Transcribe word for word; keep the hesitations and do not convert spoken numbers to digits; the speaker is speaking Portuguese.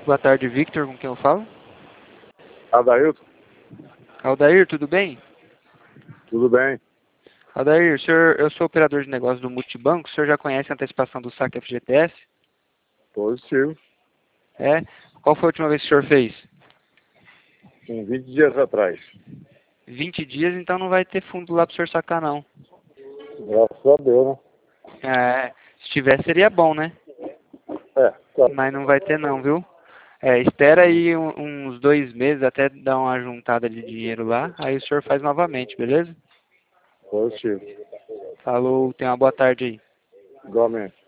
Boa tarde, Victor, com quem eu falo? Adailton, Aldair, tudo bem? tudo bem? Aldair, o senhor, eu sou operador de negócios do Multibanco, o senhor já conhece a antecipação do saque F G T S? Positivo. É? Qual foi a última vez que o senhor fez? Com vinte dias atrás. vinte dias, então não vai ter fundo lá para o senhor sacar, não. Graças a Deus, né? É, se tivesse seria bom, né? É, tá. Mas não vai ter não, viu? É, espera aí um- uns dois meses até dar uma juntada de dinheiro lá, aí o senhor faz novamente, beleza? Positivo. Falou, tenha uma boa tarde aí. Igualmente.